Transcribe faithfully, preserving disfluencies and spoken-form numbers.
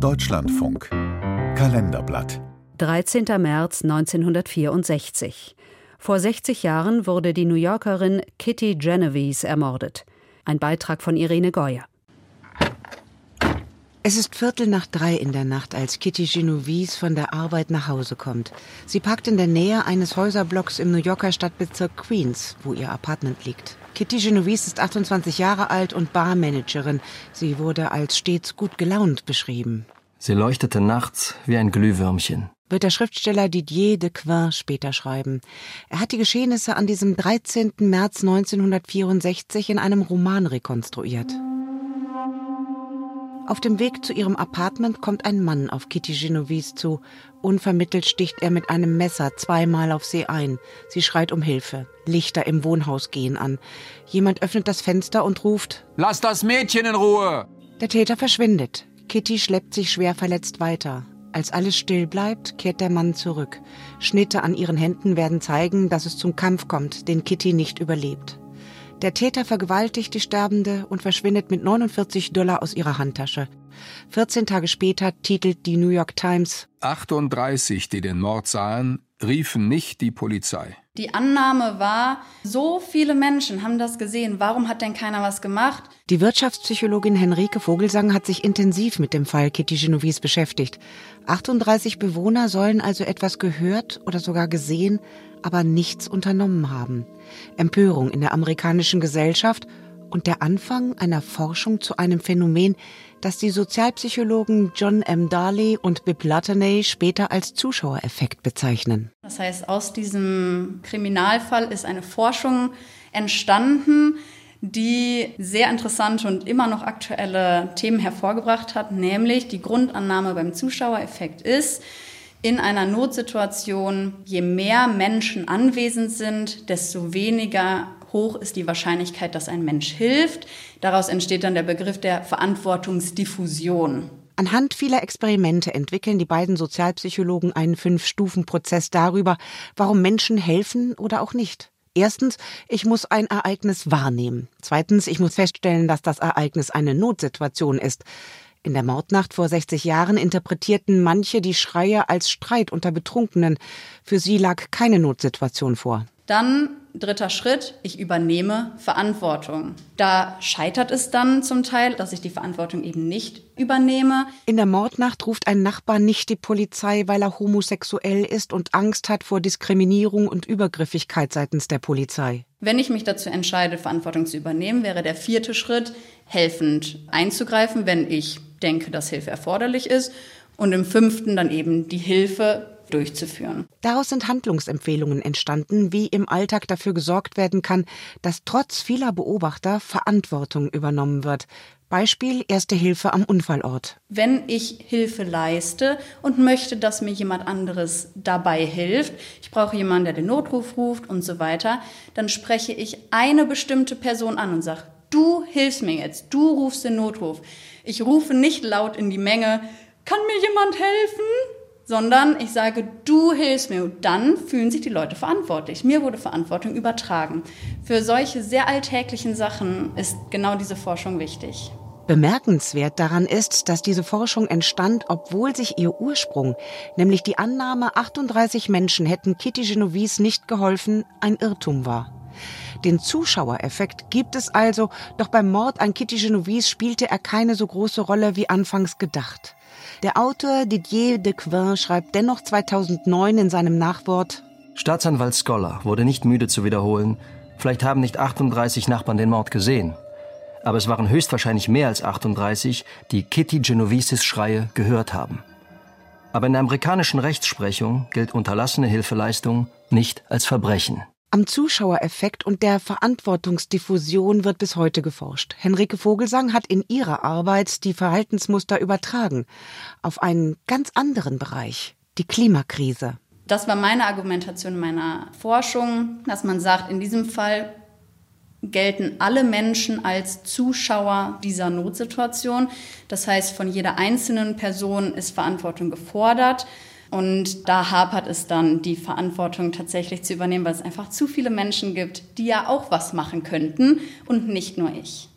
Deutschlandfunk Kalenderblatt. dreizehnter März neunzehnhundertvierundsechzig. Vor sechzig Jahren wurde die New Yorkerin Kitty Genovese ermordet. Ein Beitrag von Irene Goyer. Es ist Viertel nach drei in der Nacht, als Kitty Genovese von der Arbeit nach Hause kommt. Sie parkt in der Nähe eines Häuserblocks im New Yorker Stadtbezirk Queens, wo ihr Apartment liegt. Kitty Genovese ist achtundzwanzig Jahre alt und Barmanagerin. Sie wurde als stets gut gelaunt beschrieben. Sie leuchtete nachts wie ein Glühwürmchen, Wird der Schriftsteller Didier de Quin später schreiben. Er hat die Geschehnisse an diesem dreizehnten März neunzehnhundertvierundsechzig in einem Roman rekonstruiert. Auf dem Weg zu ihrem Apartment kommt ein Mann auf Kitty Genovese zu. Unvermittelt sticht er mit einem Messer zweimal auf sie ein. Sie schreit um Hilfe. Lichter im Wohnhaus gehen an. Jemand öffnet das Fenster und ruft: Lass das Mädchen in Ruhe! Der Täter verschwindet. Kitty schleppt sich schwer verletzt weiter. Als alles still bleibt, kehrt der Mann zurück. Schnitte an ihren Händen werden zeigen, dass es zum Kampf kommt, den Kitty nicht überlebt. Der Täter vergewaltigt die Sterbende und verschwindet mit neunundvierzig Dollar aus ihrer Handtasche. vierzehn Tage später titelt die New York Times: achtunddreißig, die den Mord sahen, riefen nicht die Polizei. Die Annahme war, so viele Menschen haben das gesehen, warum hat denn keiner was gemacht? Die Wirtschaftspsychologin Henrike Vogelsang hat sich intensiv mit dem Fall Kitty Genovese beschäftigt. achtunddreißig Bewohner sollen also etwas gehört oder sogar gesehen, aber nichts unternommen haben. Empörung in der amerikanischen Gesellschaft und der Anfang einer Forschung zu einem Phänomen, das die Sozialpsychologen John M. Darley und Bibb Latané später als Zuschauereffekt bezeichnen. Das heißt, aus diesem Kriminalfall ist eine Forschung entstanden, die sehr interessante und immer noch aktuelle Themen hervorgebracht hat, nämlich die Grundannahme beim Zuschauereffekt ist: In einer Notsituation, je mehr Menschen anwesend sind, desto weniger hoch ist die Wahrscheinlichkeit, dass ein Mensch hilft. Daraus entsteht dann der Begriff der Verantwortungsdiffusion. Anhand vieler Experimente entwickeln die beiden Sozialpsychologen einen Fünf-Stufen-Prozess darüber, warum Menschen helfen oder auch nicht. Erstens, ich muss ein Ereignis wahrnehmen. Zweitens, ich muss feststellen, dass das Ereignis eine Notsituation ist. In der Mordnacht vor sechzig Jahren interpretierten manche die Schreie als Streit unter Betrunkenen. Für sie lag keine Notsituation vor. Dann, dritter Schritt, ich übernehme Verantwortung. Da scheitert es dann zum Teil, dass ich die Verantwortung eben nicht übernehme. In der Mordnacht ruft ein Nachbar nicht die Polizei, weil er homosexuell ist und Angst hat vor Diskriminierung und Übergriffigkeit seitens der Polizei. Wenn ich mich dazu entscheide, Verantwortung zu übernehmen, wäre der vierte Schritt, helfend einzugreifen, wenn ich denke, dass Hilfe erforderlich ist. Und im fünften dann eben die Hilfe durchzuführen. Daraus sind Handlungsempfehlungen entstanden, wie im Alltag dafür gesorgt werden kann, dass trotz vieler Beobachter Verantwortung übernommen wird. Beispiel: Erste Hilfe am Unfallort. Wenn ich Hilfe leiste und möchte, dass mir jemand anderes dabei hilft, ich brauche jemanden, der den Notruf ruft und so weiter, dann spreche ich eine bestimmte Person an und sage: Du hilfst mir jetzt, du rufst den Notruf. Ich rufe nicht laut in die Menge: Kann mir jemand helfen? Sondern ich sage: Du hilfst mir. Und dann fühlen sich die Leute verantwortlich. Mir wurde Verantwortung übertragen. Für solche sehr alltäglichen Sachen ist genau diese Forschung wichtig. Bemerkenswert daran ist, dass diese Forschung entstand, obwohl sich ihr Ursprung, nämlich die Annahme, achtunddreißig Menschen hätten Kitty Genovese nicht geholfen, ein Irrtum war. Den Zuschauereffekt gibt es also, doch beim Mord an Kitty Genovese spielte er keine so große Rolle wie anfangs gedacht. Der Autor Didier de Quin schreibt dennoch zweitausendneun in seinem Nachwort: Staatsanwalt Scholar wurde nicht müde zu wiederholen, vielleicht haben nicht achtunddreißig Nachbarn den Mord gesehen. Aber es waren höchstwahrscheinlich mehr als achtunddreißig, die Kitty Genoveses Schreie gehört haben. Aber in der amerikanischen Rechtsprechung gilt unterlassene Hilfeleistung nicht als Verbrechen. Am Zuschauereffekt und der Verantwortungsdiffusion wird bis heute geforscht. Henrike Vogelsang hat in ihrer Arbeit die Verhaltensmuster übertragen auf einen ganz anderen Bereich, die Klimakrise. Das war meine Argumentation meiner Forschung, dass man sagt, in diesem Fall gelten alle Menschen als Zuschauer dieser Notsituation. Das heißt, von jeder einzelnen Person ist Verantwortung gefordert. Und da hapert es dann, die Verantwortung tatsächlich zu übernehmen, weil es einfach zu viele Menschen gibt, die ja auch was machen könnten und nicht nur ich.